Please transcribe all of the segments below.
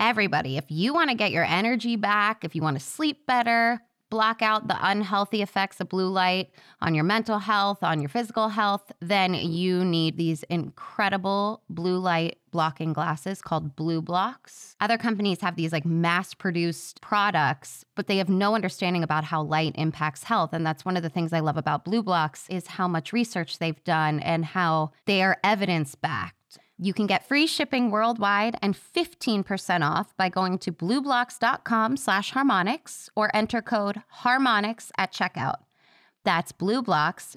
everybody, if you want to get your energy back, if you want to sleep better, block out the unhealthy effects of blue light on your mental health, on your physical health, then you need these incredible blue light blocking glasses called BlueBlox. Other companies have these like mass-produced products, but they have no understanding about how light impacts health. And that's one of the things I love about BlueBlox is how much research they've done and how they are evidence-backed. You can get free shipping worldwide and 15% off by going to blueblox.com/harmonics or enter code harmonics at checkout. That's BlueBlox,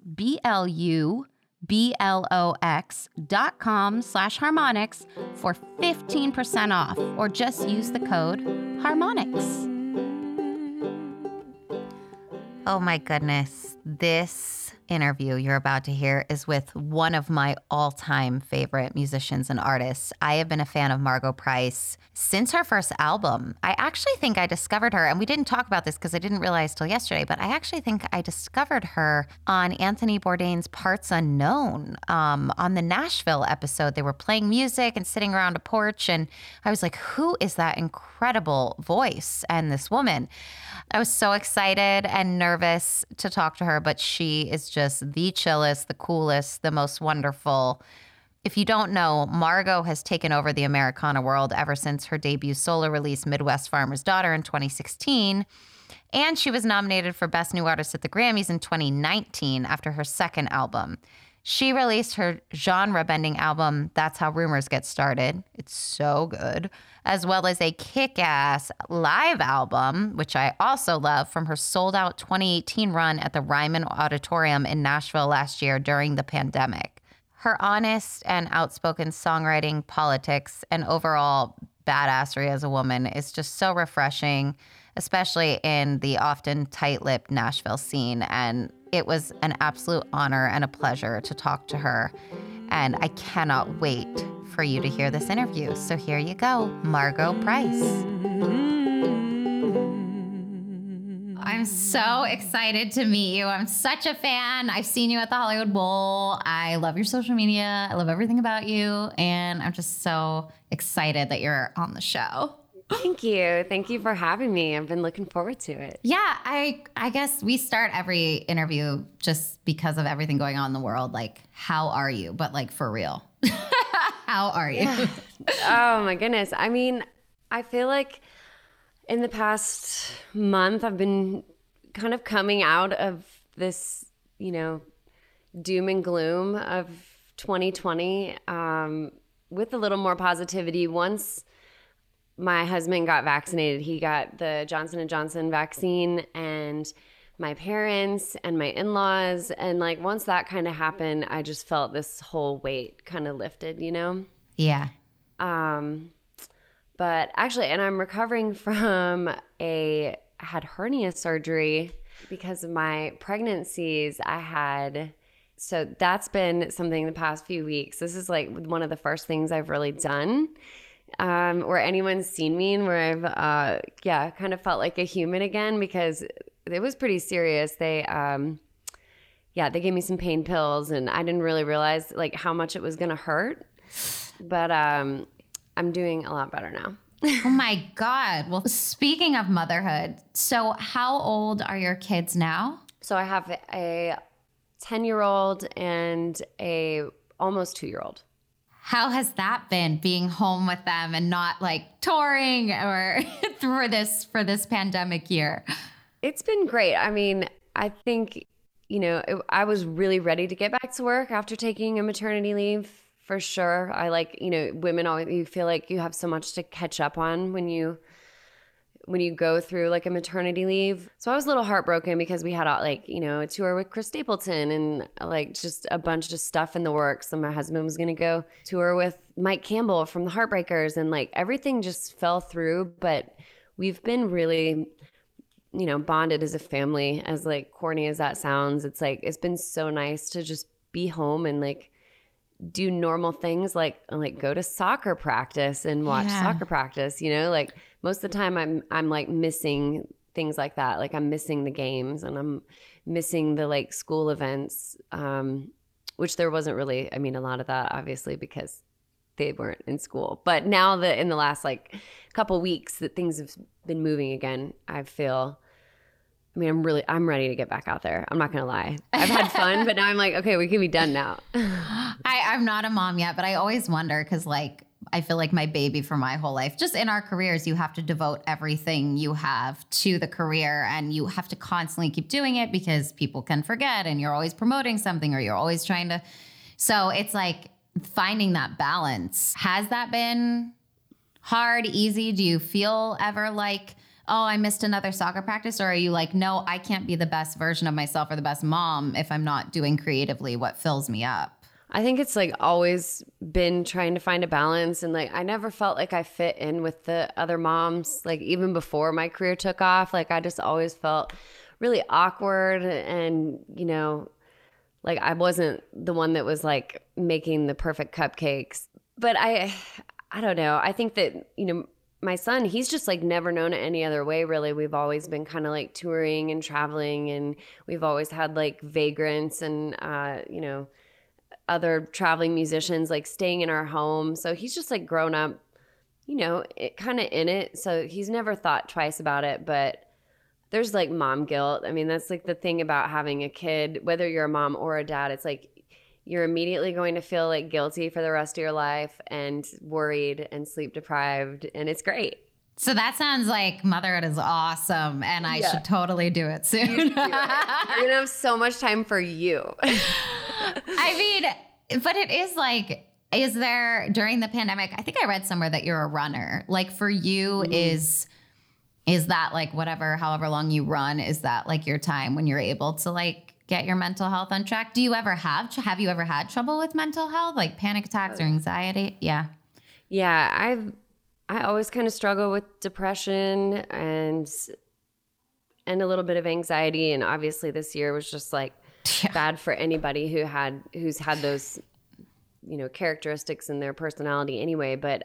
BlueBlox.com/harmonics for 15% off, or just use the code harmonics. Oh my goodness. This interview you're about to hear is with one of my all-time favorite musicians and artists. I have been a fan of Margo Price since her first album. I actually think I discovered her, and we didn't talk about this because I didn't realize till yesterday, but I actually think I discovered her on Anthony Bourdain's Parts Unknown. On the Nashville episode, they were playing music and sitting around a porch, and I was like, who is that incredible voice and this woman? I was so excited and nervous to talk to her, but she is just the chillest, the coolest, the most wonderful. If you don't know, Margo has taken over the Americana world ever since her debut solo release, Midwest Farmer's Daughter, in 2016. And she was nominated for Best New Artist at the Grammys in 2019 after her second album. She released her genre-bending album, That's How Rumors Get Started. It's so good. As well as a kick-ass live album, which I also love, from her sold-out 2018 run at the Ryman Auditorium in Nashville last year during the pandemic. Her honest and outspoken songwriting, politics, and overall badassery as a woman is just so refreshing, especially in the often tight-lipped Nashville scene. And it was an absolute honor and a pleasure to talk to her. And I cannot wait for you to hear this interview. So here you go, Margo Price. I'm so excited to meet you. I'm such a fan. I've seen you at the Hollywood Bowl. I love your social media. I love everything about you. And I'm just so excited that you're on the show. Thank you. Thank you for having me. I've been looking forward to it. Yeah, I guess we start every interview just because of everything going on in the world. Like, how are you? But like, for real. How are you? Yeah. Oh my goodness. I mean, I feel like in the past month, I've been kind of coming out of this, doom and gloom of 2020 with a little more positivity. Once my husband got vaccinated, he got the Johnson & Johnson vaccine, and my parents and my in-laws. And like, once that kind of happened, I just felt this whole weight kind of lifted, Yeah. But actually, and I'm recovering from I had hernia surgery because of my pregnancies. So that's been something the past few weeks. This is like one of the first things I've really done where anyone's seen me and where I've, kind of felt like a human again, because it was pretty serious. They gave me some pain pills, and I didn't really realize like how much it was going to hurt. But I'm doing a lot better now. Oh my God. Well, speaking of motherhood, so how old are your kids now? So I have a 10-year-old and a almost 2-year-old. How has that been, being home with them and not like touring or for this pandemic year? It's been great. I mean, I think, I was really ready to get back to work after taking a maternity leave, for sure. I like, women always, you feel like you have so much to catch up on when you go through like a maternity leave. So I was a little heartbroken because we had a tour with Chris Stapleton and like just a bunch of stuff in the works. And my husband was going to go tour with Mike Campbell from the Heartbreakers, and like everything just fell through. But we've been really, bonded as a family, as like corny as that sounds. It's like, it's been so nice to just be home and like do normal things, like go to soccer practice and watch soccer practice, like most of the time I'm like missing things like that. Like I'm missing the games and I'm missing the like school events, which there wasn't really, a lot of that obviously because they weren't in school. But now that in the last like couple weeks that things have been moving again, I'm ready to get back out there. I'm not going to lie. I've had fun, but now I'm like, okay, we can be done now. I'm not a mom yet, but I always wonder because like, I feel like my baby for my whole life, just in our careers, you have to devote everything you have to the career and you have to constantly keep doing it because people can forget and you're always promoting something or you're always trying to. So it's like finding that balance. Has that been hard, easy? Do you feel ever like, oh, I missed another soccer practice? Or are you like, no, I can't be the best version of myself or the best mom if I'm not doing creatively what fills me up? I think it's like always been trying to find a balance. And like, I never felt like I fit in with the other moms. Like even before my career took off, like I just always felt really awkward. And, you know, like I wasn't the one that was like making the perfect cupcakes. But I don't know. I think that, you know, my son, he's just like never known it any other way, really. We've always been kind of like touring and traveling, and we've always had like vagrants and, you know, other traveling musicians like staying in our home. So he's just like grown up, you know, kind of in it. So he's never thought twice about it. But there's like mom guilt. I mean, that's like the thing about having a kid, whether you're a mom or a dad, it's like you're immediately going to feel like guilty for the rest of your life and worried and sleep deprived. And it's great. So that sounds like motherhood is awesome, and I should totally do it soon. You're going to have so much time for you. I mean, but it is like, is there, during the pandemic, I think I read somewhere that you're a runner. Like for you, is that like whatever, however long you run, is that like your time when you're able to like get your mental health on track? Do you ever have you ever had trouble with mental health, like panic attacks or anxiety? Yeah. Yeah, I always kind of struggle with depression and a little bit of anxiety. And obviously this year was just like bad for anybody who's had those, you know, characteristics in their personality anyway. But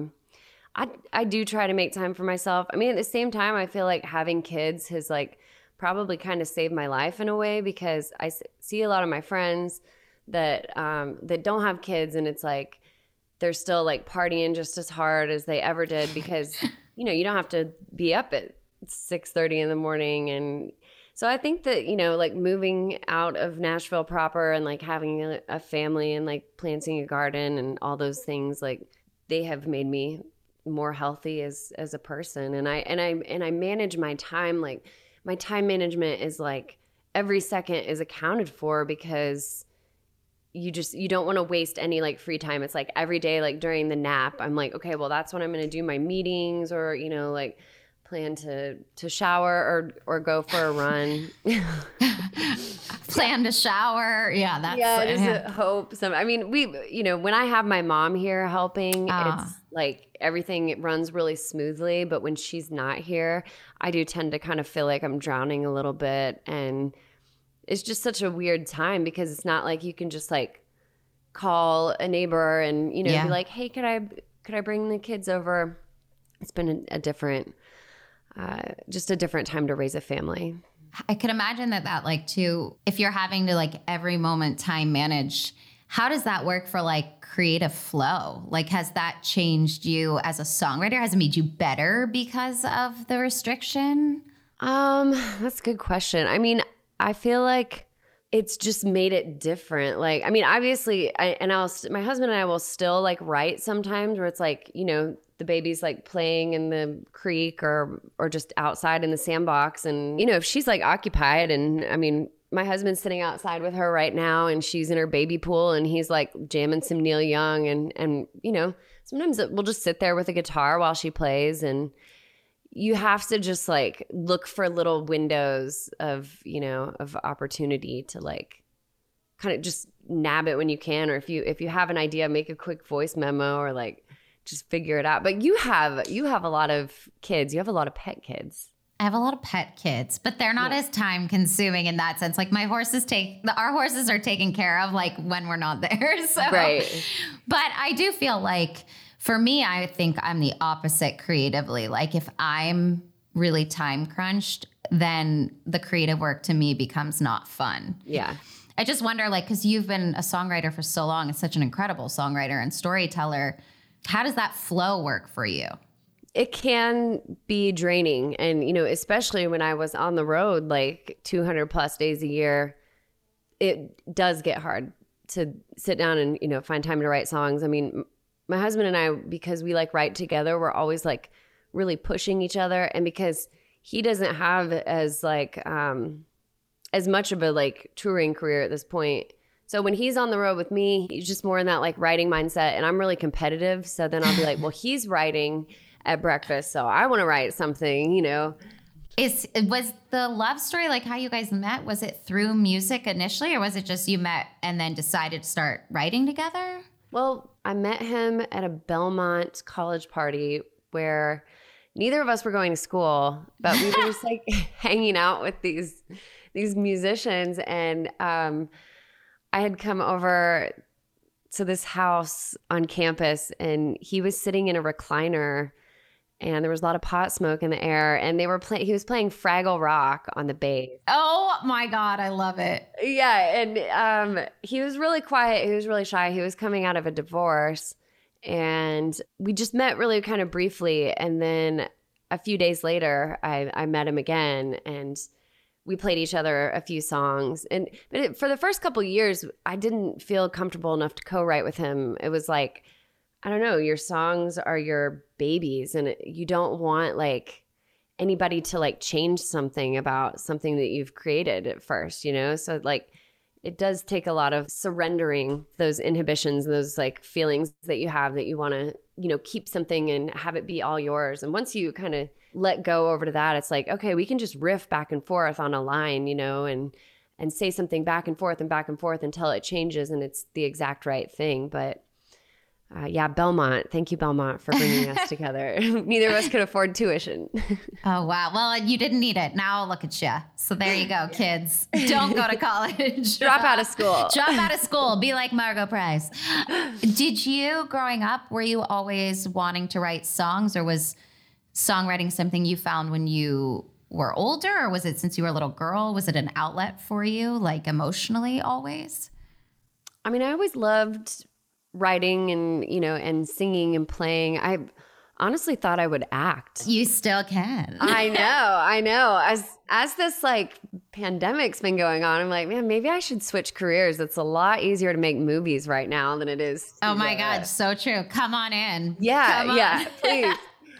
I do try to make time for myself. I mean, at the same time, I feel like having kids has like probably kind of saved my life in a way, because I see a lot of my friends that don't have kids, and it's like they're still like partying just as hard as they ever did, because, you know, you don't have to be up at 6:30 in the morning. And so I think that, you know, like moving out of Nashville proper and like having a family and like planting a garden and all those things, like they have made me more healthy as a person. And I manage my time. Like my time management is like every second is accounted for, because you don't want to waste any like free time. It's like every day, like during the nap, I'm like, okay, well, that's when I'm going to do my meetings, or, you know, like plan to shower or go for a run. Plan to shower. Yeah. That's hope. I mean, you know, when I have my mom here helping, it's like everything runs really smoothly. But when she's not here, I do tend to kind of feel like I'm drowning a little bit. And it's just such a weird time, because it's not like you can just like call a neighbor and, you know, be like, hey, could I bring the kids over? It's been a different, just a different time to raise a family. I could imagine that like too, if you're having to like every moment time manage, how does that work for like creative flow? Like, has that changed you as a songwriter? Has it made you better because of the restriction? That's a good question. I mean, I feel like it's just made it different. Like, I mean, obviously, my husband and I will still like write sometimes, where it's like, you know, the baby's like playing in the creek or just outside in the sandbox. And, you know, if she's like occupied, and I mean, my husband's sitting outside with her right now, and she's in her baby pool, and he's like jamming some Neil Young. And, you know, sometimes we'll just sit there with a guitar while she plays, and you have to just like look for little windows of, you know, of opportunity to like kind of just nab it when you can. Or if you have an idea, make a quick voice memo, or like just figure it out. But you have a lot of kids. You have a lot of pet kids. I have a lot of pet kids, but they're not as time consuming in that sense. Like our horses are taken care of like when we're not there. So, right. But I do feel like, for me, I think I'm the opposite creatively. Like if I'm really time crunched, then the creative work to me becomes not fun. Yeah. I just wonder, like, because you've been a songwriter for so long, and such an incredible songwriter and storyteller. How does that flow work for you? It can be draining. And, especially when I was on the road, like 200 plus days a year, it does get hard to sit down and, find time to write songs. I mean, my husband and I, because we like write together, we're always like really pushing each other. And because he doesn't have as much of a like touring career at this point. So when he's on the road with me, he's just more in that like writing mindset, and I'm really competitive. So then I'll be like, well, he's writing at breakfast, so I want to write something, Was the love story like how you guys met? Was it through music initially, or was it just you met and then decided to start writing together? Well, I met him at a Belmont college party where neither of us were going to school, but we were just like hanging out with these musicians. And I had come over to this house on campus, and he was sitting in a recliner, and there was a lot of pot smoke in the air, and he was playing Fraggle Rock on the bass. Oh my God, I love it. Yeah. And he was really quiet. He was really shy. He was coming out of a divorce, and we just met really kind of briefly. And then a few days later, I met him again, and we played each other a few songs. But for the first couple of years, I didn't feel comfortable enough to co-write with him. It was like, I don't know, your songs are your babies, and you don't want like anybody to like change something about something that you've created at first, So like it does take a lot of surrendering those inhibitions, those like feelings that you have that you want to, keep something and have it be all yours. And once you kind of let go over to that, it's like, okay, we can just riff back and forth on a line, and say something back and forth until it changes and it's the exact right thing. But Belmont. Thank you, Belmont, for bringing us together. Neither of us could afford tuition. Oh, wow. Well, you didn't need it. Now look at you. So there you go, kids. Don't go to college. Drop out of school. Drop out of school. Be like Margo Price. Did you, growing up, were you always wanting to write songs, or was songwriting something you found when you were older, or was it since you were a little girl? Was it an outlet for you, like emotionally always? I mean, I always loved writing and, and singing and playing. I honestly thought I would act. You still can. I know. As this like pandemic's been going on, I'm like, man, maybe I should switch careers. It's a lot easier to make movies right now than it is. Oh my God. So true. Come on in. Yeah, please.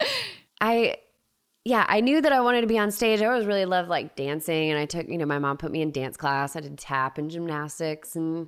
I knew that I wanted to be on stage. I always really loved like dancing, and I took, my mom put me in dance class. I did tap and gymnastics and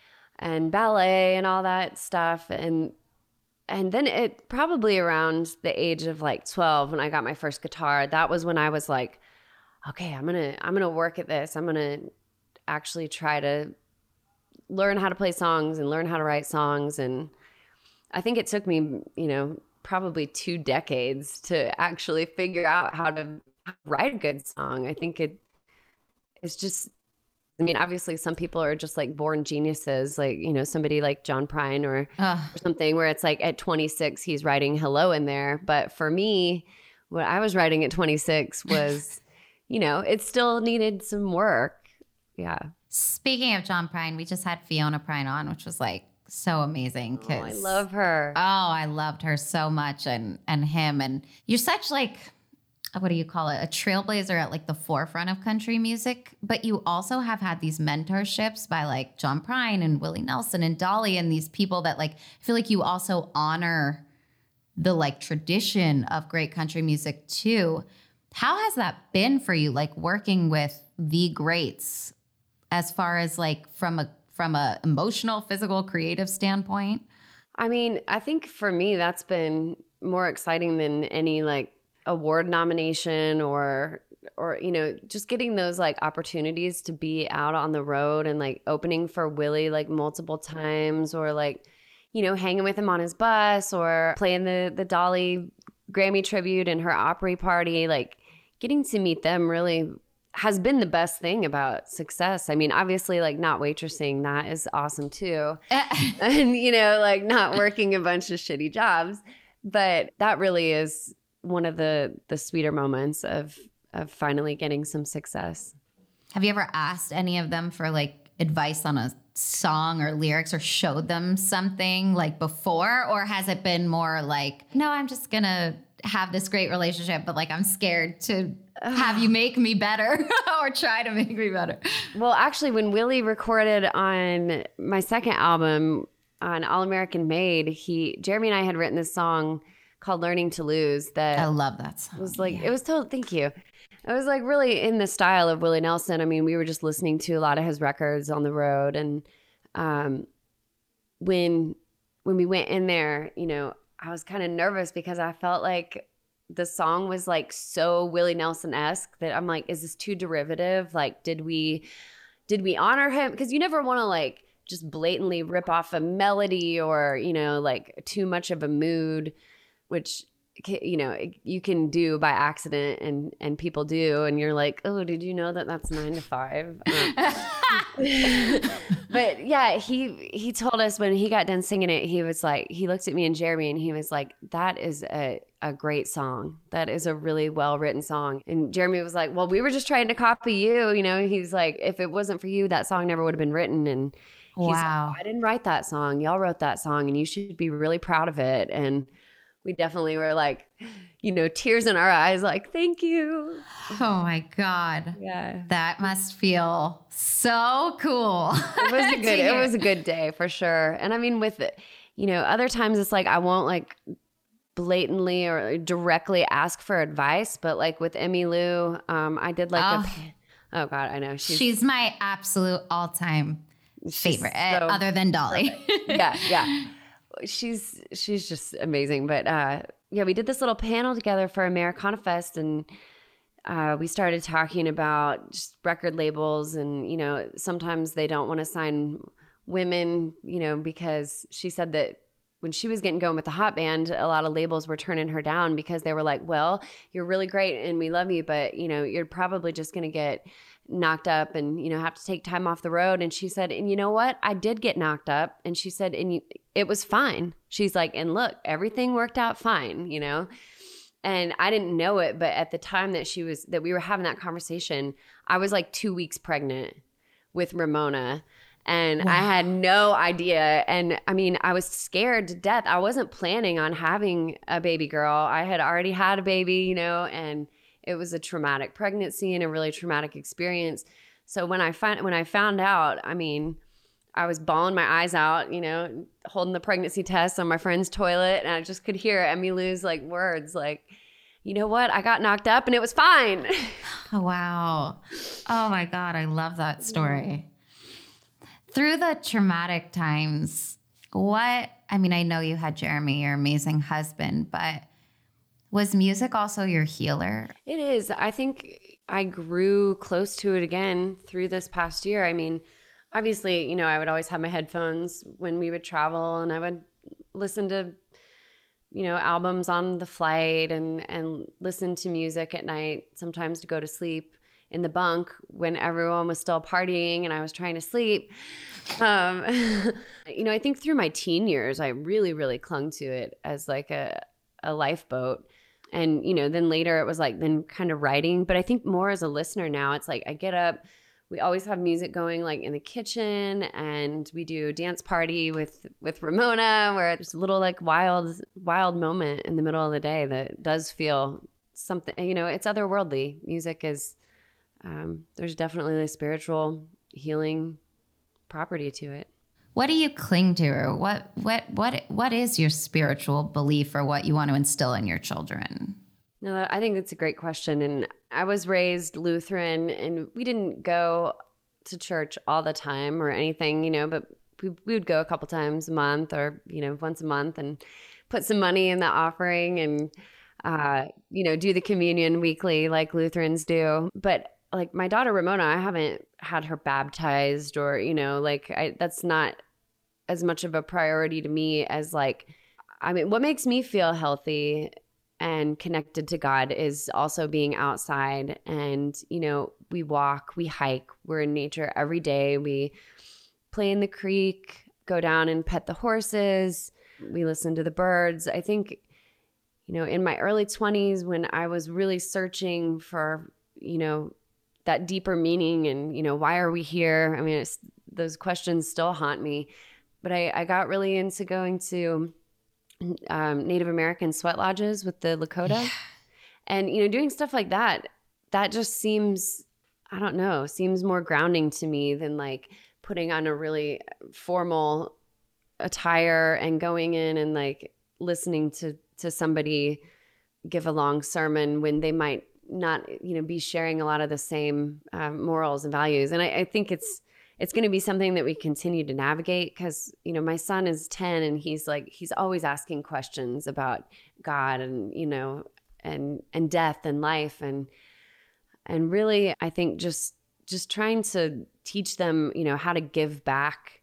ballet and all that stuff. And then it probably around the age of like 12, when I got my first guitar, that was when I was like, okay, I'm going to work at this. I'm going to actually try to learn how to play songs and learn how to write songs. And I think it took me, probably 2 decades to actually figure out how to write a good song. I think it's just, obviously some people are just like born geniuses, like, somebody like John Prine or something, where it's like at 26, he's writing Hello in there. But for me, what I was writing at 26 was, it still needed some work. Yeah. Speaking of John Prine, we just had Fiona Prine on, which was like so amazing. Oh, I love her. Oh, I loved her so much, and him. And you're such like, what do you call it? A trailblazer at like the forefront of country music. But you also have had these mentorships by like John Prine and Willie Nelson and Dolly, and these people that like, I feel like you also honor the like tradition of great country music too. How has that been for you? Like working with the greats, as far as like from a emotional, physical, creative standpoint? I think for me, that's been more exciting than any like award nomination or just getting those like opportunities to be out on the road and like opening for Willie like multiple times, or like, hanging with him on his bus, or playing the Dolly Grammy tribute and her Opry party. Like getting to meet them really has been the best thing about success. Obviously like not waitressing, that is awesome too. And, like not working a bunch of shitty jobs, but that really is one of the sweeter moments of finally getting some success. Have you ever asked any of them for like advice on a song or lyrics or showed them something like before? Or has it been more like, no, I'm just going to have this great relationship, but like I'm scared to have you make me better or try to make me better? Well, actually, when Willie recorded on my second album on All American Made, Jeremy and I had written this song called Learning to Lose that I love that song. Was like, it was total, thank you. It was like really in the style of Willie Nelson. I mean, we were just listening to a lot of his records on the road. And when we went in there, you know, I was kind of nervous because I felt like the song was like so Willie Nelson-esque that I'm like, is this too derivative? Like, did we honor him? Because you never want to like just blatantly rip off a melody or, you know, like too much of a mood, which, you know, you can do by accident and people do. And you're like, oh, did you know that that's 9 to 5? But yeah, he told us when he got done singing it, he was like, he looked at me and Jeremy and he was like, that is a great song. That is a really well-written song. And Jeremy was like, well, we were just trying to copy you. You know, he's like, if it wasn't for you, that song never would have been written. And he's wow. like, I didn't write that song. Y'all wrote that song and you should be really proud of it. And we definitely were like, you know, tears in our eyes, like, thank you. Oh my God. Yeah. That must feel so cool. It was a good day for sure. And I mean, with it, you know, other times it's like, I won't like blatantly or directly ask for advice, but like with Emmylou, I did like oh God, I know. She's my absolute all-time favorite, other than Dolly. Yeah. She's just amazing. But yeah, we did this little panel together for Americana Fest, and we started talking about just record labels, and you know, sometimes they don't want to sign women, you know, because she said that when she was getting going with the hot band, a lot of labels were turning her down because they were like, well, you're really great and we love you, but you know, you're probably just going to get knocked up and, you know, have to take time off the road. And she said, and you know what? I did get knocked up. And she said, and it was fine. She's like, and look, everything worked out fine, you know? And I didn't know it, but at the time that we were having that conversation, I was like 2 weeks pregnant with Ramona. And wow. I had no idea. And I mean, I was scared to death. I wasn't planning on having a baby girl. I had already had a baby, you know, and it was a traumatic pregnancy and a really traumatic experience. So when I found out, I mean, I was bawling my eyes out, you know, holding the pregnancy test on my friend's toilet. And I just could hear Emmylou's like words like, you know what? I got knocked up and it was fine. Oh, wow. Oh my God. I love that story. Through the traumatic times, I know you had Jeremy, your amazing husband, but was music also your healer? It is. I think I grew close to it again through this past year. I mean, obviously, you know, I would always have my headphones when we would travel, and I would listen to, you know, albums on the flight and listen to music at night, sometimes to go to sleep in the bunk when everyone was still partying and I was trying to sleep. You know, I think through my teen years, I really, really clung to it as like a lifeboat. And, you know, then later it was like then kind of writing. But I think more as a listener now, it's like I get up, we always have music going like in the kitchen, and we do a dance party with Ramona where it's a little like wild moment in the middle of the day that does feel something, you know, it's otherworldly. Music is, there's definitely a spiritual healing property to it. What do you cling to? What is your spiritual belief, or what you want to instill in your children? No, I think that's a great question. And I was raised Lutheran, and we didn't go to church all the time or anything, you know, but we would go a couple times a month, or, you know, once a month, and put some money in the offering and, you know, do the communion weekly like Lutherans do. But like my daughter Ramona, I haven't had her baptized, or, you know, like that's not as much of a priority to me as like, I mean, what makes me feel healthy and connected to God is also being outside. And, you know, we walk, we hike, we're in nature every day. We play in the creek, go down and pet the horses. We listen to the birds. I think, you know, in my early 20s, when I was really searching for, you know, that deeper meaning and, you know, why are we here? I mean, those questions still haunt me. But I got really into going to Native American sweat lodges with the Lakota. And, doing stuff like that just seems, I don't know, seems more grounding to me than like putting on a really formal attire and going in and like listening to somebody give a long sermon when they might not, be sharing a lot of the same morals and values. And I think it's going to be something that we continue to navigate because, my son is 10 and he's always asking questions about God and, and death and life. And really, I think just trying to teach them, how to give back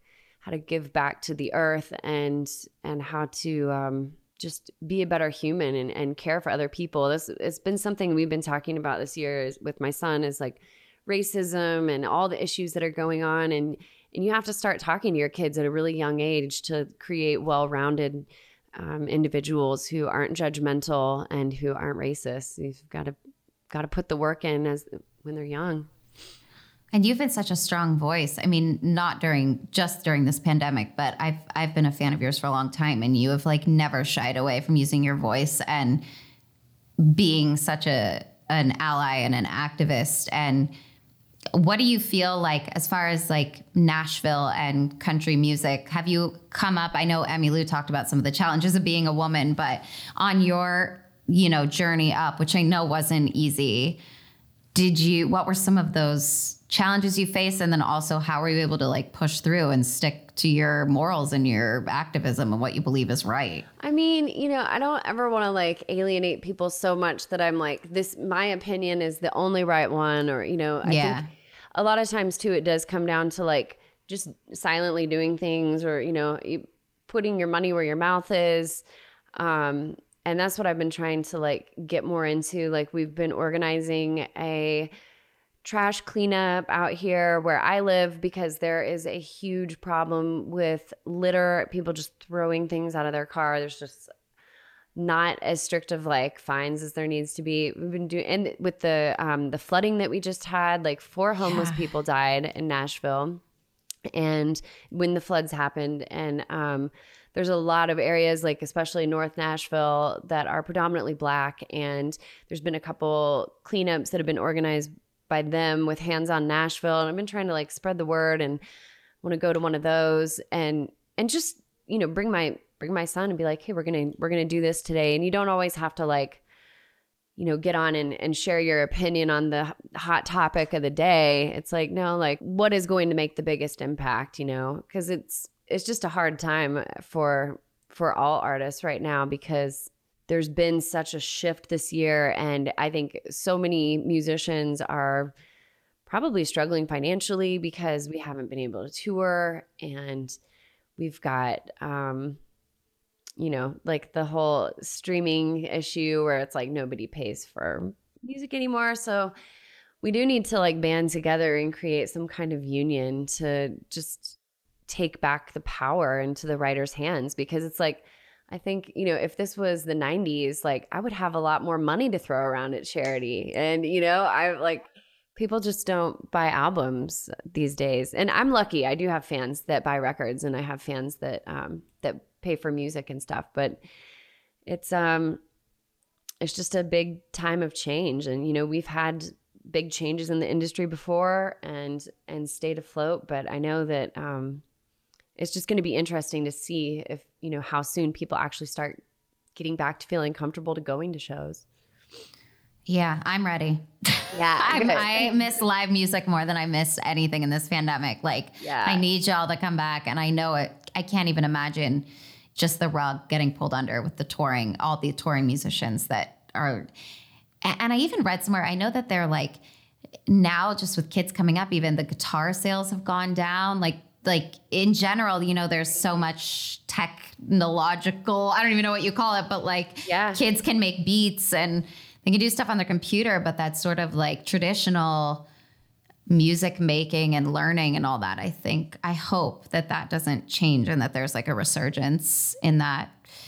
to the earth and how to just be a better human and care for other people. It's been something we've been talking about this year with my son is like racism and all the issues that are going on. And you have to start talking to your kids at a really young age to create well-rounded individuals who aren't judgmental and who aren't racist. You've got to put the work in when they're young. And you've been such a strong voice. I mean, not just during this pandemic, but I've been a fan of yours for a long time, and you have like never shied away from using your voice and being such an ally and an activist. And what do you feel like as far as like Nashville and country music? Have you come up? I know Emmylou talked about some of the challenges of being a woman, but on your, journey up, which I know wasn't easy, what were some of those challenges you faced? And then also how were you able to like push through and stick to your morals and your activism and what you believe is right? I mean, I don't ever want to like alienate people so much that I'm like, my opinion is the only right one, or, I think a lot of times too, it does come down to like just silently doing things or, putting your money where your mouth is. And that's what I've been trying to like get more into. Like we've been organizing a trash cleanup out here where I live because there is a huge problem with litter, people just throwing things out of their car. There's just not as strict of like fines as there needs to be. We've been doing, and with the flooding that we just had, like 4 homeless people died in Nashville, and when the floods happened, and there's a lot of areas, like especially North Nashville, that are predominantly Black, and there's been a couple cleanups that have been organized by them with Hands on Nashville, and I've been trying to like spread the word and want to go to one of those and just bring my son and be like, hey, we're gonna do this today. And you don't always have to like get on and share your opinion on the hot topic of the day. It's like, no, like what is going to make the biggest impact, because it's just a hard time for all artists right now because there's been such a shift this year. And I think so many musicians are probably struggling financially because we haven't been able to tour, and we've got, like the whole streaming issue where it's like nobody pays for music anymore. So we do need to like band together and create some kind of union to just take back the power into the writer's hands, because it's like, I think, if this was the 90s, like I would have a lot more money to throw around at charity. And, I like, people just don't buy albums these days. And I'm lucky. I do have fans that buy records, and I have fans that pay for music and stuff. But it's just a big time of change. And, we've had big changes in the industry before and stayed afloat. But I know that it's just going to be interesting to see if, how soon people actually start getting back to feeling comfortable to going to shows. Yeah, I'm ready. Yeah. I miss live music more than I miss anything in this pandemic. Like, I need y'all to come back. And I know it. I can't even imagine just the rug getting pulled under with all the touring musicians that are. And I even read somewhere, I know that they're like, now just with kids coming up, even the guitar sales have gone down. Like in general, there's so much technological, I don't even know what you call it, but like kids can make beats and they can do stuff on their computer, but that's sort of like traditional music making and learning and all that. I hope that doesn't change and that there's like a resurgence in that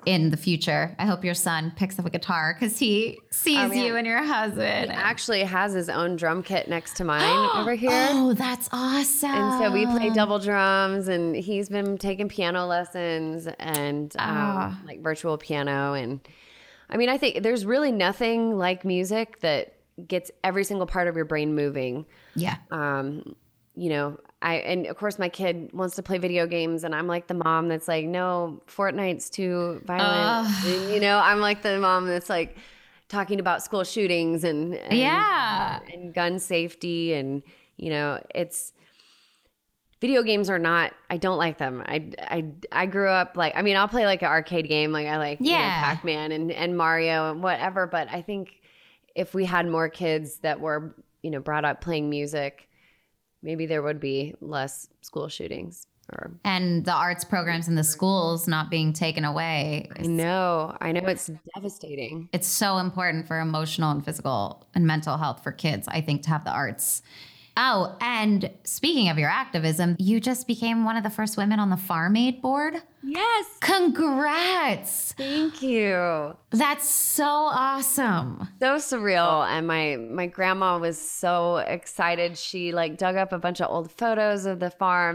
in the future. I hope your son picks up a guitar because he sees you and your husband. He actually has his own drum kit next to mine over here. Oh, that's awesome. And so we play double drums, and he's been taking piano lessons and like virtual piano. And I mean, I think there's really nothing like music that gets every single part of your brain moving. Yeah. You know, and of course my kid wants to play video games, and I'm like the mom that's like, no, Fortnite's too violent. And, you know, I'm like the mom that's like talking about school shootings and gun safety. And, you know, video games are not, I don't like them. I grew up like, I mean, I'll play like an arcade game. Like I like you know, Pac-Man and Mario and whatever. But I think if we had more kids that were, you know, brought up playing music, maybe there would be less school shootings. And the arts programs in the schools not being taken away. I know it's devastating. It's so important for emotional and physical and mental health for kids, I think, to have the arts. Oh, and speaking of your activism, you just became one of the first women on the Farm Aid board. Yes. Congrats. Thank you. That's so awesome. So surreal. And my grandma was so excited. She like dug up a bunch of old photos of the farm,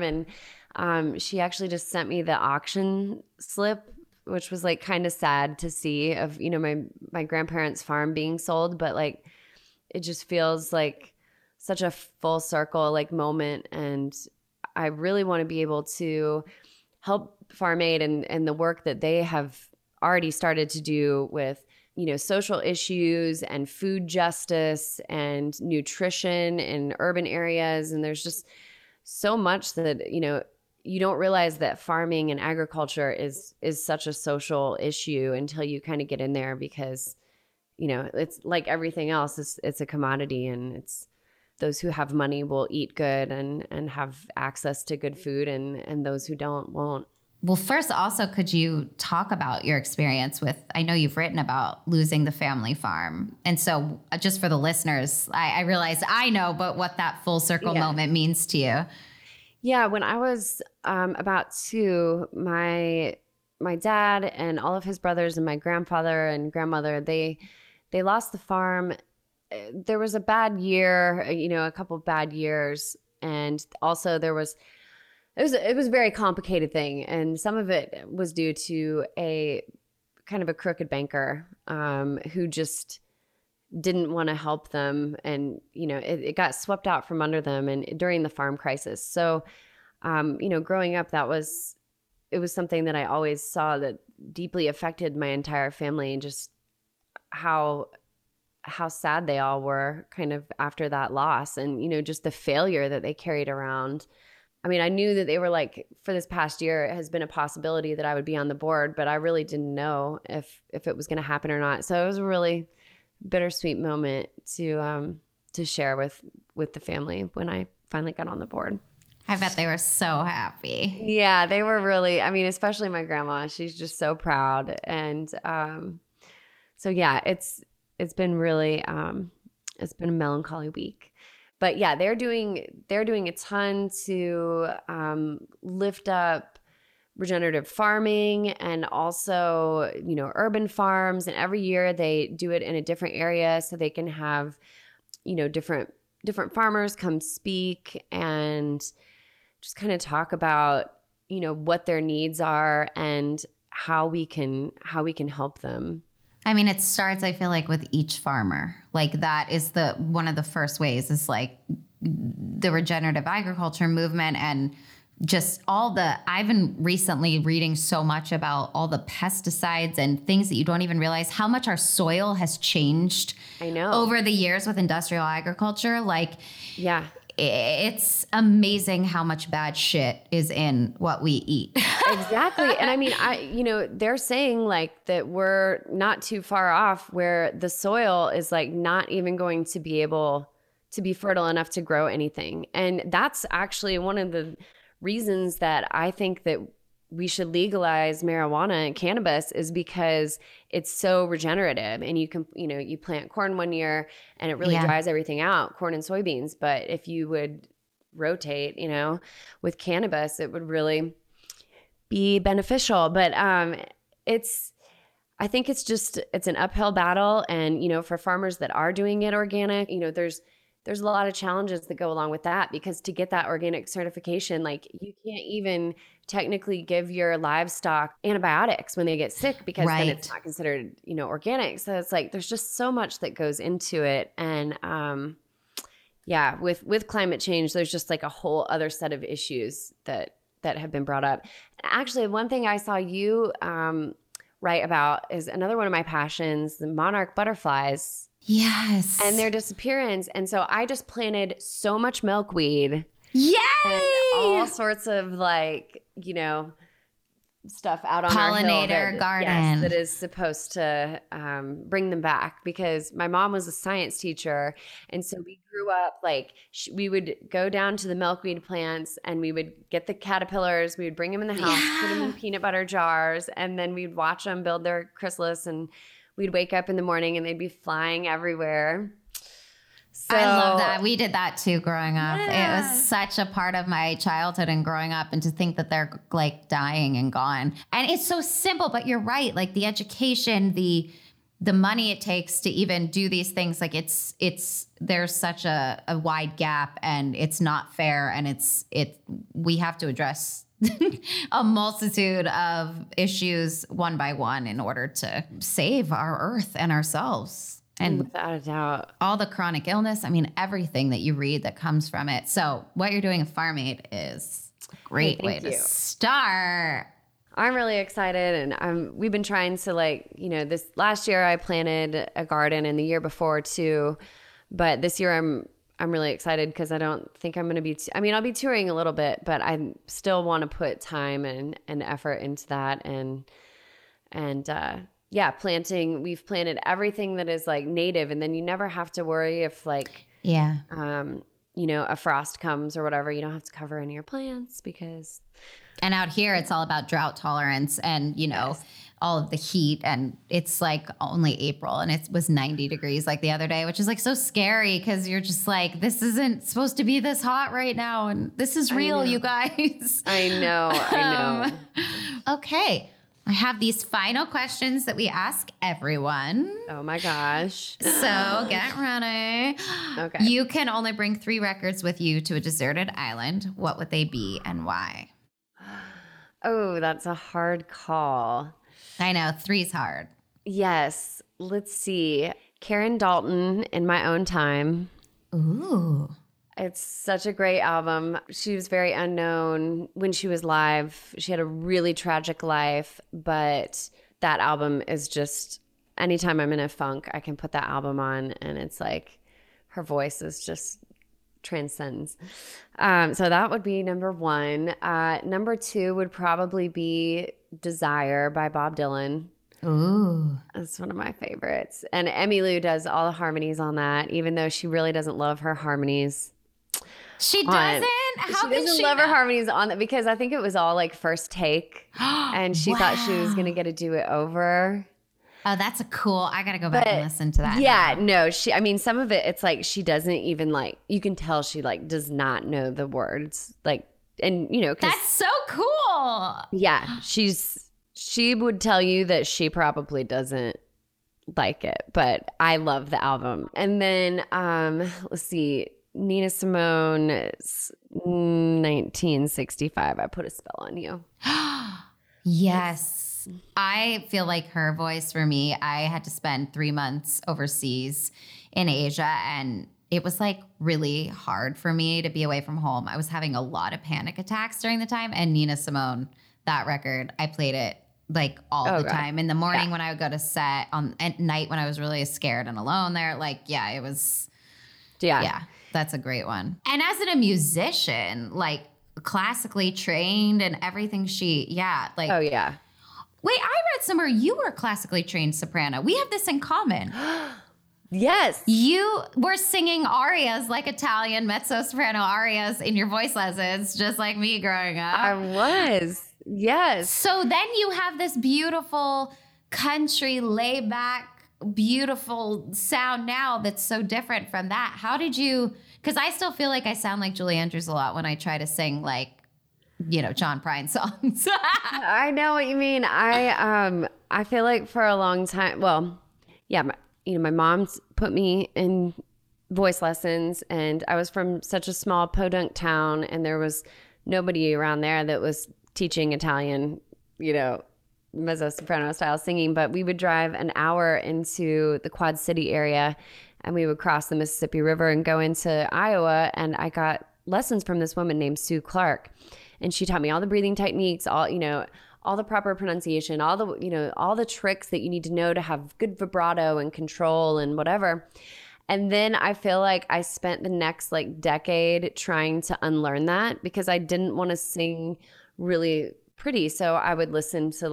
and she actually just sent me the auction slip, which was like kind of sad to see, of, you know, my grandparents' farm being sold, but like it just feels like such a full circle like moment. And I really want to be able to help Farm Aid and the work that they have already started to do with, you know, social issues and food justice and nutrition in urban areas. And there's just so much that, you know, you don't realize that farming and agriculture is such a social issue until you kind of get in there, because, you know, it's like everything else, it's a commodity, and it's those who have money will eat good and have access to good food, and those who don't won't. Well, first, also, could you talk about your experience with, I know you've written about losing the family farm. And so just for the listeners, I realize I know, but what that full circle moment means to you. Yeah, when I was about 2, my dad and all of his brothers and my grandfather and grandmother, they lost the farm. There was a bad year, you know, a couple of bad years. And also it was a very complicated thing. And some of it was due to a kind of a crooked banker who just didn't want to help them. And, you know, it got swept out from under them and during the farm crisis. So, you know, growing up, it was something that I always saw that deeply affected my entire family, and just how sad they all were kind of after that loss, and, you know, just the failure that they carried around. I mean, I knew that they were like, for this past year, it has been a possibility that I would be on the board, but I really didn't know if it was going to happen or not. So it was a really bittersweet moment to share with the family when I finally got on the board. I bet they were so happy. Yeah, they were really, I mean, especially my grandma, she's just so proud. And so yeah, it's been really, it's been a melancholy week. But yeah, they're doing a ton to lift up regenerative farming, and also, you know, urban farms. And every year they do it in a different area, so they can have, you know, different farmers come speak and just kind of talk about, you know, what their needs are and how we can help them. I mean, it starts, I feel like, with each farmer. Like, that is one of the first ways, is like the regenerative agriculture movement, and just I've been recently reading so much about all the pesticides and things that you don't even realize how much our soil has changed. I know. Over the years with industrial agriculture. Like, yeah. It's amazing how much bad shit is in what we eat. Exactly. And I mean, you know, they're saying like that we're not too far off where the soil is like not even going to be able to be fertile enough to grow anything. And that's actually one of the reasons that I think that we should legalize marijuana and cannabis, is because it's so regenerative. And you can, you know, you plant corn one year and it really dries everything out, corn and soybeans. But if you would rotate, you know, with cannabis, it would really be beneficial. But it's I think it's an uphill battle. And, for farmers that are doing it organic, there's a lot of challenges that go along with that, because to get that organic certification, like you can't even technically give your livestock antibiotics when they get sick, because then it's not considered, organic. So it's like, there's just so much that goes into it. And, with climate change, there's just like a whole other set of issues that have been brought up. Actually, one thing I saw you, write about is another one of my passions, the monarch butterflies. Yes. And their disappearance. And so I just planted so much milkweed. Yay! And all sorts of stuff out on our hill pollinator garden. Yes, that is supposed to bring them back, because my mom was a science teacher. And so we grew up we would go down to the milkweed plants and we would get the caterpillars. We would bring them in the house, put them in peanut butter jars, and then we'd watch them build their chrysalis, and we'd wake up in the morning and they'd be flying everywhere. So, I love that. We did that too growing up. Yeah. It was such a part of my childhood and growing up, and to think that they're like dying and gone. And it's so simple, but you're right. Like the education, the money it takes to even do these things, like there's such a wide gap, and it's not fair. And we have to address a multitude of issues one by one in order to save our earth and ourselves. And without a doubt, all the chronic illness, I mean, everything that you read that comes from it. So what you're doing at Farm Aid is a great way to start. I'm really excited. And we've been trying to this last year I planted a garden, and the year before too. But this year I'm really excited, because I don't think I'm going to be, I'll be touring a little bit, but I still want to put time and effort into that. Planting, we've planted everything that is like native, and then you never have to worry if a frost comes or whatever. You don't have to cover any of your plants because. And out here, it's all about drought tolerance and, all of the heat. And it's like only April, and it was 90 degrees like the other day, which is like so scary, because you're just like, this isn't supposed to be this hot right now. And this is real, you guys. I know. Okay. I have these final questions that we ask everyone. Oh my gosh. So get ready. Okay. You can only bring 3 records with you to a deserted island. What would they be and why? Oh, that's a hard call. I know, 3's hard. Yes. Let's see. Karen Dalton, In My Own Time. Ooh. It's such a great album. She was very unknown when she was live. She had a really tragic life, but that album is just, anytime I'm in a funk, I can put that album on, and it's like her voice is just transcends. So that would be number 1. Number 2 would probably be Desire by Bob Dylan. Ooh. That's one of my favorites. And Emmylou does all the harmonies on that, even though she really doesn't love her harmonies. She doesn't? How she doesn't love her harmonies on that, because I think it was all like first take, and she thought she was going to get to do it over. Oh, that's a cool. I got to go back and listen to that. Yeah, no, some of it, it's like she doesn't even you can tell she does not know the words. That's so cool. Yeah, she would tell you that she probably doesn't like it, but I love the album. And then let's see, Nina Simone's 1965, I Put a Spell on You. Yes. I feel like her voice for me, I had to spend 3 months overseas in Asia, and it was really hard for me to be away from home. I was having a lot of panic attacks during the time, and Nina Simone, that record, I played it all the time. In the morning when I would go to set, at night when I was really scared and alone there, it was, yeah, that's a great one. And as a musician, classically trained and everything oh yeah. Wait, I read somewhere you were a classically trained soprano. We have this in common. Yes. You were singing arias, like Italian mezzo-soprano arias in your voice lessons, just like me growing up. I was. Yes. So then you have this beautiful country, laid-back, beautiful sound now that's so different from that. How did you, because I still feel like I sound like Julie Andrews a lot when I try to sing John Prine songs. I know what you mean. I feel like for a long time, well, yeah, my mom's put me in voice lessons, and I was from such a small podunk town, and there was nobody around there that was teaching Italian, mezzo soprano style singing. But we would drive an hour into the Quad City area, and we would cross the Mississippi River and go into Iowa, and I got lessons from this woman named Sue Clark, and she taught me all the breathing techniques, all the proper pronunciation, all the tricks that you need to know to have good vibrato and control and whatever. And then I feel like I spent the next decade trying to unlearn that, because I didn't want to sing really pretty. So I would listen to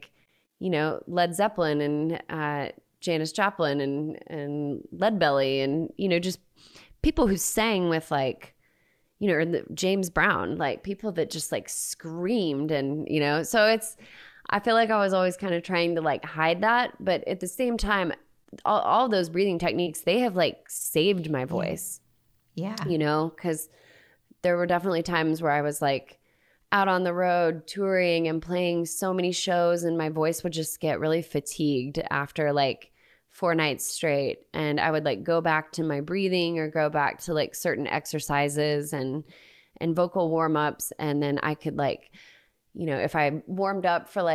Led Zeppelin and Janis Joplin and Leadbelly and, just people who sang with or James Brown, people that just screamed and, so I feel like I was always kind of trying to hide that. But at the same time, all those breathing techniques, they have saved my voice. Yeah. Because there were definitely times where I was out on the road touring and playing so many shows, and my voice would just get really fatigued after 4 nights straight. And I would go back to my breathing or go back to certain exercises and vocal warm-ups. And then I could if I warmed up for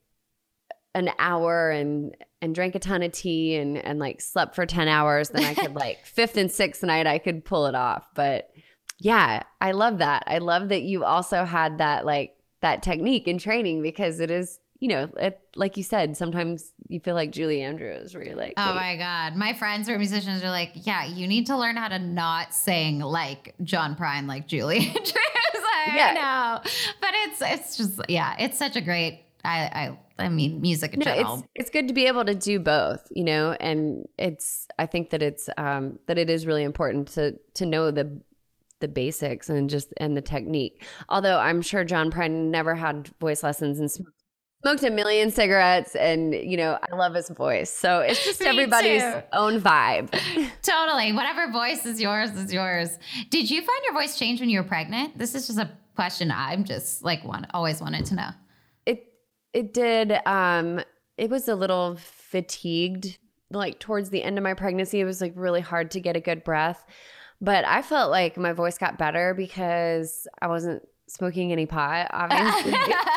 an hour and drank a ton of tea and slept for 10 hours, then I could fifth and sixth night, I could pull it off. But yeah, I love that. I love that you also had that that technique in training, because it is, like you said, sometimes you feel like Julie Andrews, where you're oh my God. My friends who are musicians are yeah, you need to learn how to not sing like John Prine, like Julie Andrews. I know. But it's just, yeah, it's such a great, I mean, music in general. It's good to be able to do both, and I think that that it is really important to know the basics and the technique. Although I'm sure John Prine never had voice lessons and smoked a million cigarettes, and I love his voice. So it's just everybody's own vibe. Totally. Whatever voice is yours is yours. Did you find your voice change when you were pregnant? This is just a question I'm just always wanted to know. It did. It was a little fatigued, towards the end of my pregnancy. It was really hard to get a good breath. But I felt like my voice got better because I wasn't smoking any pot, obviously.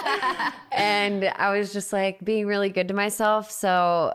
And I was just being really good to myself. So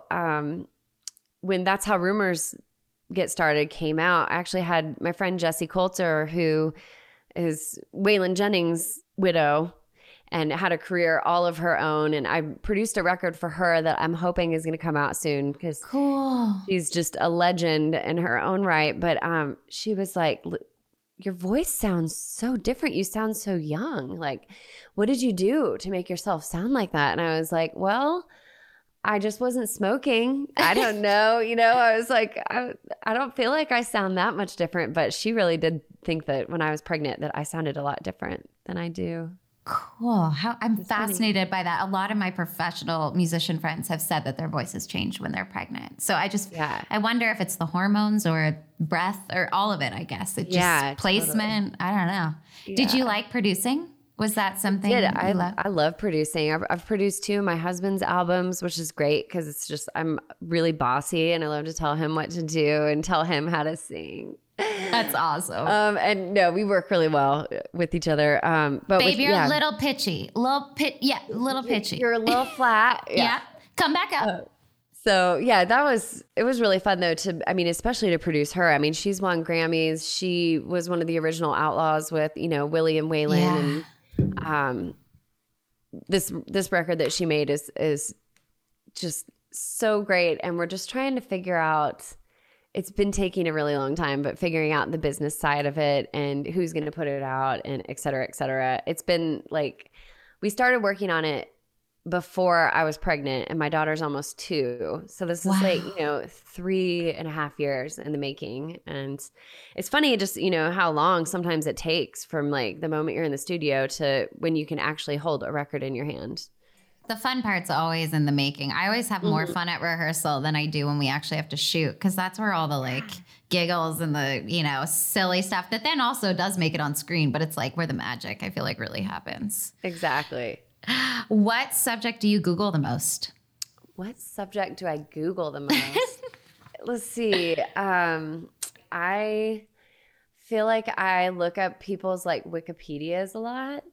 when That's How Rumors Get Started came out, I actually had my friend Jessie Coulter, who is Waylon Jennings' widow, and had a career all of her own. And I produced a record for her that I'm hoping is going to come out soon, because cool. She's just a legend in her own right. But she was like, your voice sounds so different. You sound so young. What did you do to make yourself sound like that? And I was like, well, I just wasn't smoking. I don't know. I was I don't feel like I sound that much different. But she really did think that when I was pregnant that I sounded a lot different than I do. Cool. I'm fascinated by that. A lot of my professional musician friends have said that their voices change when they're pregnant. So I wonder if it's the hormones or breath or all of it, I guess. It just placement. Totally. I don't know. Yeah. Did you like producing? Was that something you loved? I love producing. I've produced 2 of my husband's albums, which is great because it's just, I'm really bossy and I love to tell him what to do and tell him how to sing. That's awesome. And no, we work really well with each other. But babe, you're a little pitchy. Little pitchy. You're a little flat. Yeah. Come back up. So yeah, it was really fun though especially to produce her. I mean, she's won Grammys. She was one of the original Outlaws with, Willie and Waylon. And this record that she made is just so great. And we're just trying to figure out, it's been taking a really long time, but figuring out the business side of it and who's going to put it out and et cetera, et cetera. It's been we started working on it before I was pregnant and my daughter's almost 2. So this is 3.5 years in the making. And it's funny just, how long sometimes it takes from the moment you're in the studio to when you can actually hold a record in your hand. The fun part's always in the making. I always have more fun at rehearsal than I do when we actually have to shoot, because that's where all the like giggles and the, silly stuff that then also does make it on screen, but it's like where the magic, I feel like, really happens. Exactly. What subject do you Google the most? What subject do I Google the most? Let's see. I feel like I look up people's like Wikipedias a lot.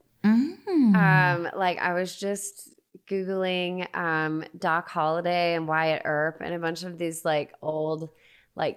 Like I was just Googling Doc Holliday and Wyatt Earp and a bunch of these like old like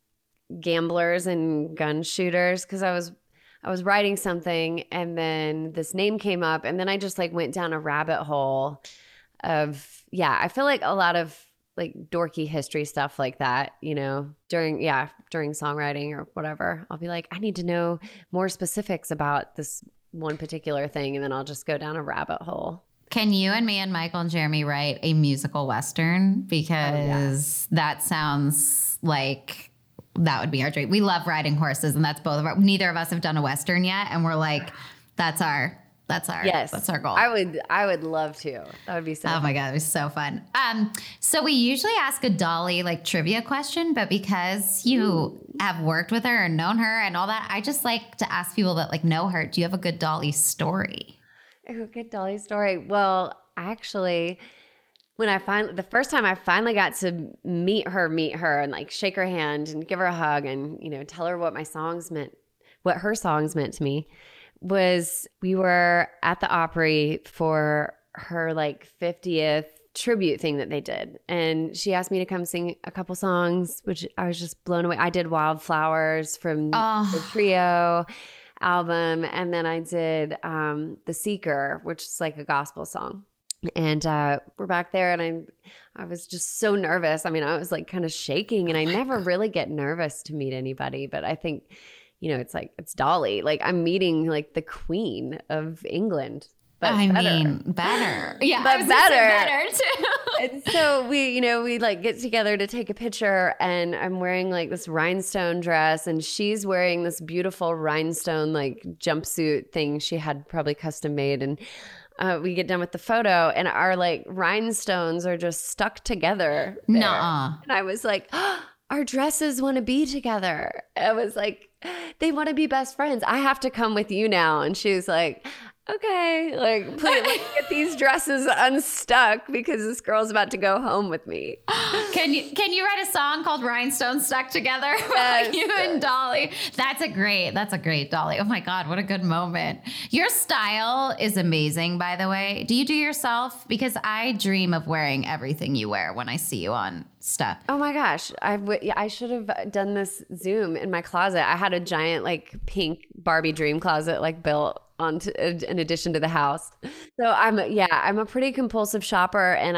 gamblers and gun shooters, because I was writing something and then this name came up and then I just like went down a rabbit hole of I feel like a lot of like dorky history stuff like that, during songwriting or whatever. I'll be like, I need to know more specifics about this one particular thing, and then I'll just go down a rabbit hole. Can you and me and Michael and Jeremy write a musical Western? Because that sounds like that would be our dream. We love riding horses, and that's both of our, neither of us have done a Western yet. And we're like, that's our goal. I would love to. That would be so fun. My God, it was so fun. So we usually ask a Dolly like trivia question, but because you have worked with her and known her and all that, I just like to ask people that like know her, do you have a good Dolly story? A good Dolly story. Well, actually, the first time I finally got to meet her and like shake her hand and give her a hug and, tell her what her songs meant to me, was we were at the Opry for her like 50th tribute thing that they did. And she asked me to come sing a couple songs, which I was just blown away. I did Wildflowers from the Trio album. And then I did The Seeker, which is like a gospel song. And we're back there and I was just so nervous. I mean, I was like kind of shaking, and I never really get nervous to meet anybody, but I think, it's like, it's Dolly. Like I'm meeting like the Queen of England. But better. Yeah, but better too. And so we like get together to take a picture, and I'm wearing like this rhinestone dress, and she's wearing this beautiful rhinestone like jumpsuit thing she had probably custom made. And we get done with the photo, and our like rhinestones are just stuck together. Nuh-uh. And I was like, our dresses want to be together. I was like, they want to be best friends. I have to come with you now. And she was like, okay, like, please, get these dresses unstuck because this girl's about to go home with me. Can you write a song called Rhinestones Stuck Together? Yes. You and Dolly. That's a great Dolly. Oh my God, what a good moment. Your style is amazing, by the way. Do you do yourself? Because I dream of wearing everything you wear when I see you on stuff. Oh my gosh. I should have done this Zoom in my closet. I had a giant like pink Barbie dream closet like built in addition to the house. So I'm a pretty compulsive shopper, and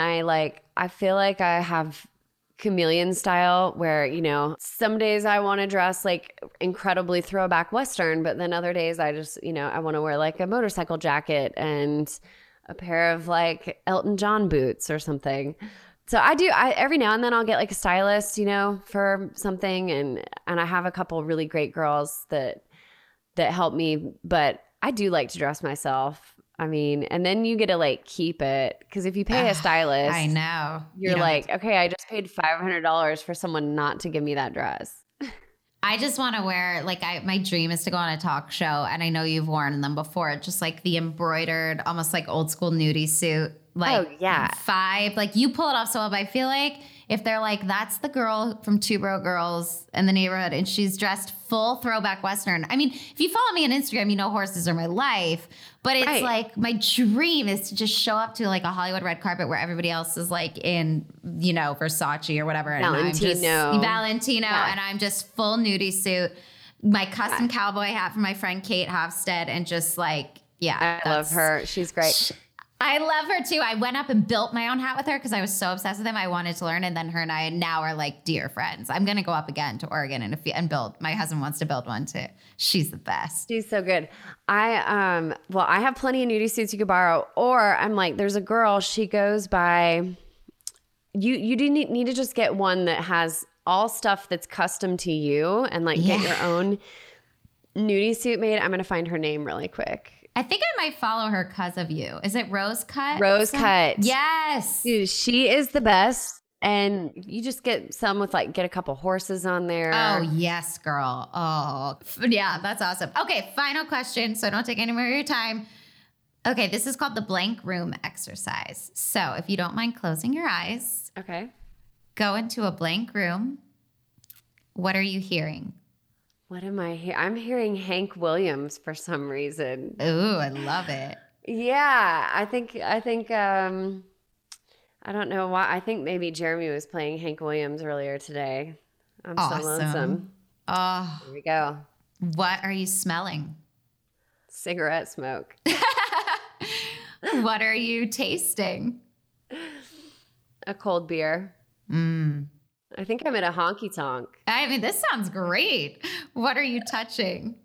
I feel like I have chameleon style where, some days I want to dress like incredibly throwback Western, but then other days I just, I want to wear like a motorcycle jacket and a pair of like Elton John boots or something. So I every now and then I'll get like a stylist, for something, and I have a couple really great girls that help me, but I do like to dress myself. I mean, and then you get to like keep it, because if you pay a stylist, I know you're like, okay, I just paid $500 for someone not to give me that dress. I just want to wear my dream is to go on a talk show, and I know you've worn them before, just like the embroidered, almost like old school nudie suit. Like, oh yeah, you pull it off so well, but I feel like if they're like, that's the girl from Two Broke Girls in the Neighborhood, and she's dressed full throwback Western. I mean, if you follow me on Instagram, horses are my life, but it's like my dream is to just show up to like a Hollywood red carpet where everybody else is like in, Versace or whatever. Valentino. Yeah. And I'm just full nudie suit, my custom cowboy hat from my friend Kate Hofstede, and just like, I love her. She's great. I love her too. I went up and built my own hat with her because I was so obsessed with him. I wanted to learn, and then her and I now are like dear friends. I'm gonna go up again to Oregon and build. My husband wants to build one too. She's the best. She's so good. I have plenty of nudie suits you could borrow, or I'm like, there's a girl. She goes by. You do need to just get one that has all stuff that's custom to you, and like get your own nudie suit made. I'm gonna find her name really quick. I think I might follow her because of you. Is it Rose Cut? Rose Cut. Yes. Dude, she is the best. And you just get some with get a couple horses on there. Oh, yes, girl. Oh, yeah, that's awesome. Okay, final question. So don't take any more of your time. Okay, this is called the blank room exercise. So if you don't mind closing your eyes. Okay. Go into a blank room. What are you hearing? What am I hearing? I'm hearing Hank Williams for some reason. Ooh, I love it. Yeah, I think I don't know why. I think maybe Jeremy was playing Hank Williams earlier today. I'm so lonesome. Oh, here we go. What are you smelling? Cigarette smoke. What are you tasting? A cold beer. I think I'm at a honky tonk. I mean, this sounds great. What are you touching?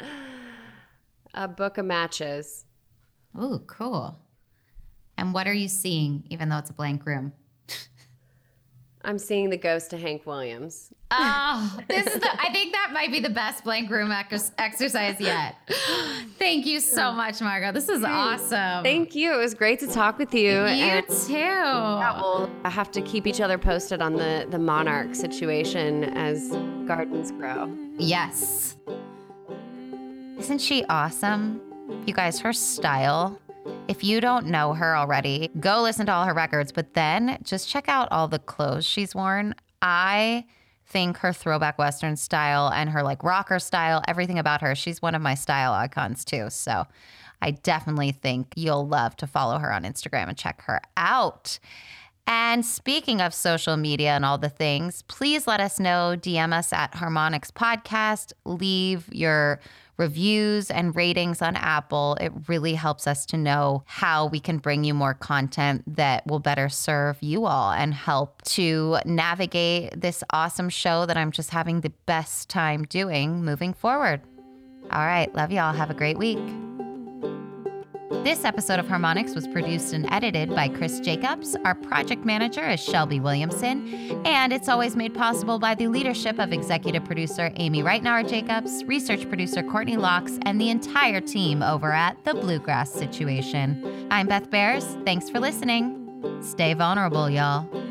A book of matches. Ooh, cool. And what are you seeing, even though it's a blank room? I'm seeing the ghost of Hank Williams. Oh, I think that might be the best blank room exercise yet. Thank you so much, Margot. This is awesome. Thank you. It was great to talk with you. You too. Yeah, we'll have to keep each other posted on the monarch situation as gardens grow. Yes. Isn't she awesome? You guys, her style. If you don't know her already, go listen to all her records, but then just check out all the clothes she's worn. I think her throwback Western style and her rocker style, everything about her, she's one of my style icons too. So I definitely think you'll love to follow her on Instagram and check her out. And speaking of social media and all the things, please let us know, DM us at Harmonics Podcast, leave your reviews and ratings on Apple. It really helps us to know how we can bring you more content that will better serve you all and help to navigate this awesome show that I'm just having the best time doing moving forward. All right. Love y'all. Have a great week. This episode of Harmonics was produced and edited by Chris Jacobs. Our project manager is Shelby Williamson. And it's always made possible by the leadership of executive producer Amy Reitnauer Jacobs, research producer Courtney Locks, and the entire team over at The Bluegrass Situation. I'm Beth Bears. Thanks for listening. Stay vulnerable, y'all.